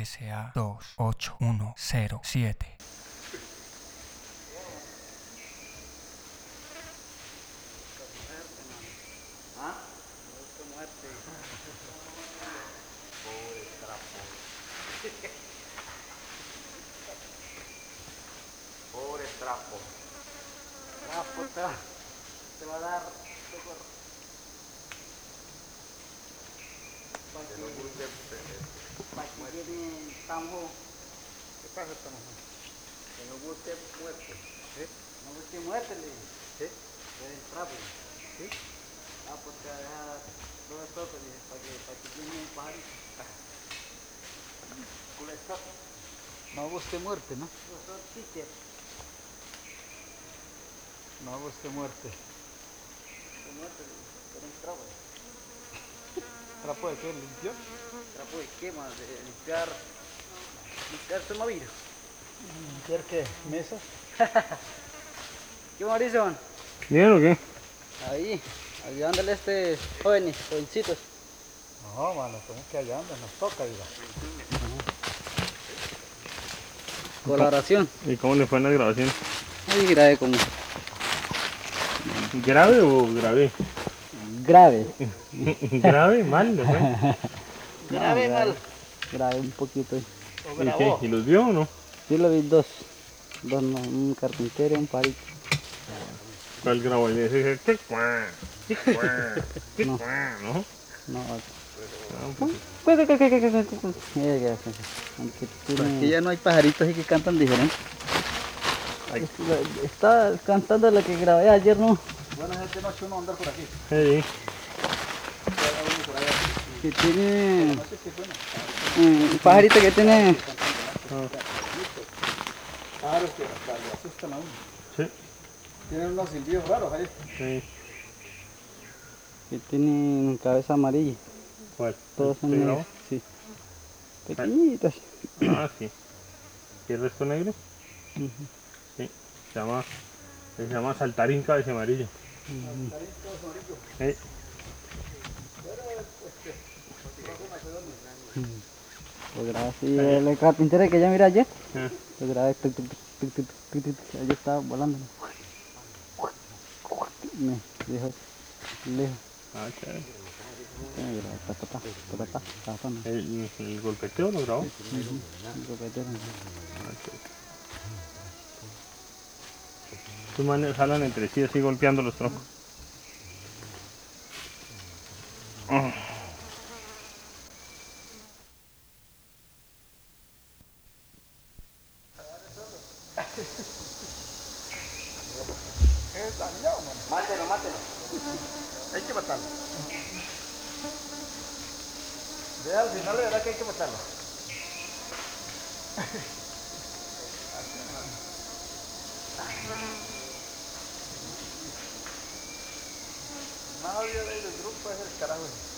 SA28107. ¿Ah? Muerte. Pobre trapo. Pobre trapo. Trapo te va a dar socorro. Para que llene tambo. ¿Qué pasa, estamos? Que no guste muerte. ¿Sí? No guste muerte, le dije. ¿Sí? Es el trapo. ¿Sí? Ah, pues te va a dejar todo esto, para que llene un pajarito. No guste muerte, ¿no? No guste muerte. De muerte, pero un trapo. ¿Trapo de qué? ¿Limpió? Trapo de quema, de limpiar tomavillo. ¿Limpiar qué? ¿Mesa? ¿Qué Mauricio? ¿Bien o qué? Ahí, ayudándole a jovencitos. No, mano, tenemos que ayudarnos, nos toca, diga. Colaboración. ¿Y cómo le fue en la grabación? Ahí grave como. ¿Grave o grave? Grave. ¿Grave? ¿Mal? ¿Le fue? Grave, mal. Grave un poquito. ¿Y qué? ¿Y los vio o no? Sí lo vi dos, no, un carpintero y un parito. ¿Cuál grabó? Y le dice, tic-cuá, No. ¿no? No, Pues, aquí ya no hay pajaritos así que cantan diferente. Está cantando la que grabé ayer, ¿no? Bueno, es de noche uno andar por aquí. sí. Que tiene un pajarito que tiene. Pájaros que hasta le asustan a uno. Sí. Tienen unos silbidos raros ahí. Sí. Que tienen cabeza amarilla. ¿Cuál? Todos son ¿Sí negros. grabó? Sí. Pequeñitas. Ah, sí. ¿Y el resto negro? Sí. Se llama saltarín cabeza amarillo. Saltarín cabeza amarillo. Sí. Lo grabé así, el carpintero que ya miré ayer. Lo grabé, allí estaba volando. Me dijo, lejos. Ah, chévere. ¿El golpeteo lo grabó? El golpetero. Ah, chévere. Sus manes jalan entre sí así golpeando los troncos. Mátelo, mátelo. Hay que matarlo. Ve al final de verdad que hay que matarlo. Nadie del grupo es el carajo.